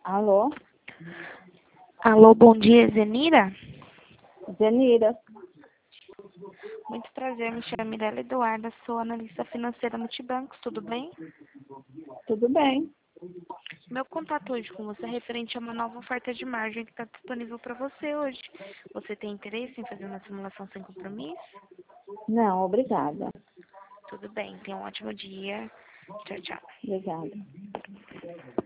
Alô? Alô, bom dia, Zenira? Zenira. Muito prazer, me chamo Mirella Eduarda, sou analista financeira multibancos, tudo bem? Tudo bem? Meu contato hoje com você é referente a uma nova oferta de margem que está disponível para você hoje. Você tem interesse em fazer uma simulação sem compromisso? Não, obrigada. Tudo bem, tenha um ótimo dia. Tchau, tchau. Obrigada.